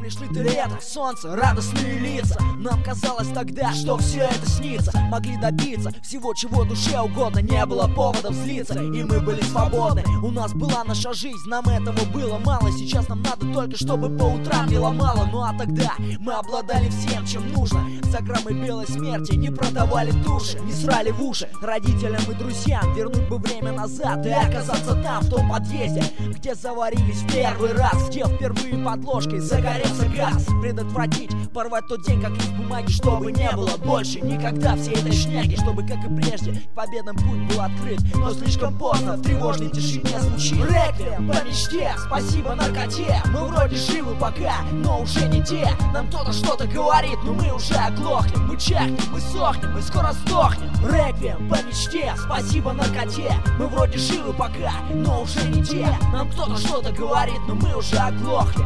пришли ты лето, солнце, радостные лица. Нам казалось тогда, что все это снится. Могли добиться всего, чего душе угодно. Не было поводов злиться, и мы были свободны. У нас была наша жизнь, нам этого было мало. Сейчас нам надо только, чтобы по утрам не ломало. Ну а тогда мы обладали всем, чем нужно. За граммы белой смерти не продавали души, не срали в уши родителям и друзьям. Вернуть бы время назад и оказаться там, в том подъезде, где заварились в первый раз, где впервые под ложкой загорелся газ. Предотвратить, порвать тот день, как лист бумаги, чтобы не было больше никогда всей этой шняги. Чтобы, как и прежде, победным путь был открыт, но слишком поздно в тревожной тишине звучит реквием по мечте, спасибо наркоте. Мы вроде живы пока, но уже не те. Нам кто-то что-то говорит, но мы уже оглохнем. Мы чахнем, мы сохнем, мы скоро сдохнем. Реквием по мечте, спасибо наркоте. Мы вроде живы пока, но уже не те. Нам кто-то что-то говорит, но мы уже оглохли.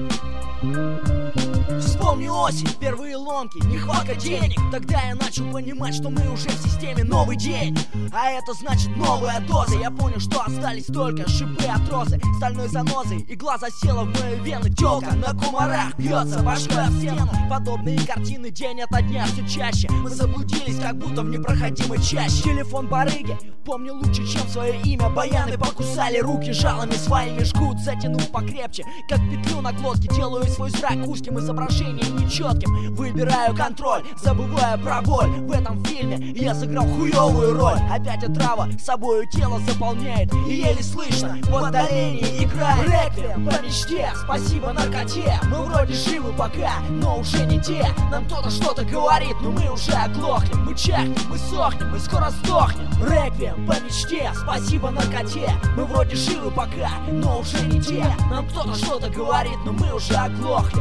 Вспомни осень, первые ломки, нехватка денег. Тогда я начал понимать, что мы уже в системе новый день. А это значит новая доза. Я понял, что остались только шипы от розы, стальной занозой игла засела в мои вены. Тёлка на кумарах бьется башкой об стену. Подобные картины день ото дня все чаще. Мы заблудились, как будто в непроходимой чаще. Телефон барыги помню лучше, чем свое имя. Баяны покусали руки, жалами своими жгут. Затянув покрепче, как петлю на глотке, делаю свой зрак узким, изображение нечетким. Выбираю контроль, забывая про боль. В этом фильме я сыграл хуевую роль. Опять отрава собою тело заполняет, и еле слышно в отдалении играет реквием по мечте, спасибо наркоте. Мы вроде живы пока, но уже не те. Нам кто-то что-то говорит, но мы уже оглохли. Мы чахнем, мы сохнем, мы скоро сдохнем. Реквием по мечте, спасибо наркоте. Мы вроде живы пока, но уже не те. Нам кто-то что-то говорит, но мы уже оглохли.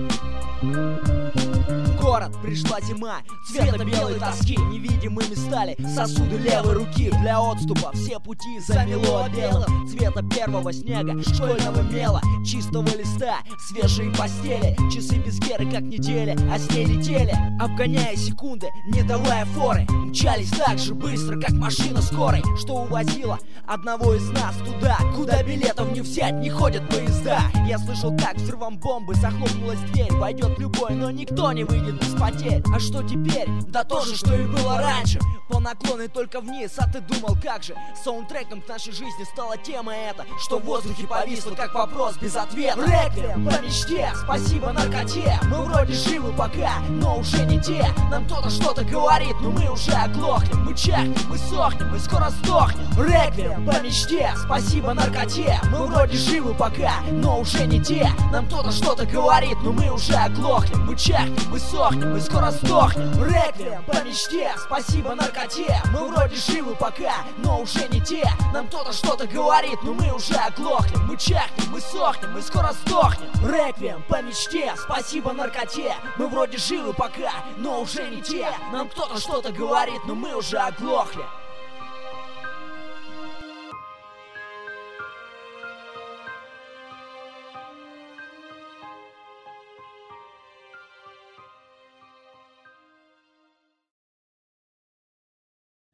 В город пришла зима, цвета белой тоски. Невидимыми стали сосуды левой руки. Для отступа все пути замело белым. Цвета первого снега, школьного мела, чистого листа, свежие постели. Часы без геры, как недели, а с ней летели, обгоняя секунды, не давая форы. Мчались так же быстро, как машина скорой, что увозила одного из нас туда, куда билетов не взять, не ходят поезда. Я слышал, как взрывом бомбы захлопнулась дверь. Войдет любой, но никто не выйдет без потерь. А что теперь? Да то же, что и было раньше. По наклону только вниз, а ты думал, как же? Саундтреком к нашей жизни стала тема эта, что в воздухе повисло, как вопрос без ответа. Реквием по мечте, спасибо наркоте. Мы вроде живы пока, но уже не те. Нам кто-то что-то говорит, но мы уже оглохнем. Мы чахнем, мы сохнем, мы скоро сдохнем. Реквием по мечте, спасибо наркоте. Мы вроде живы пока, но уже не те. Нам кто-то что-то говорит, но мы уже оглохнем. Мы чахнем, мы сохнем, мы скоро сдохнем. Реквием по мечте, спасибо наркоте. Мы вроде живы пока, но уже не те. Нам кто-то что-то говорит, но мы уже оглохнем. Мы чахнем, мы сохнем, мы скоро сдохнем. Реквием по мечте, спасибо наркоте. Мы вроде живы пока, но уже не те. Нам кто-то что-то говорит, но мы уже оглохли.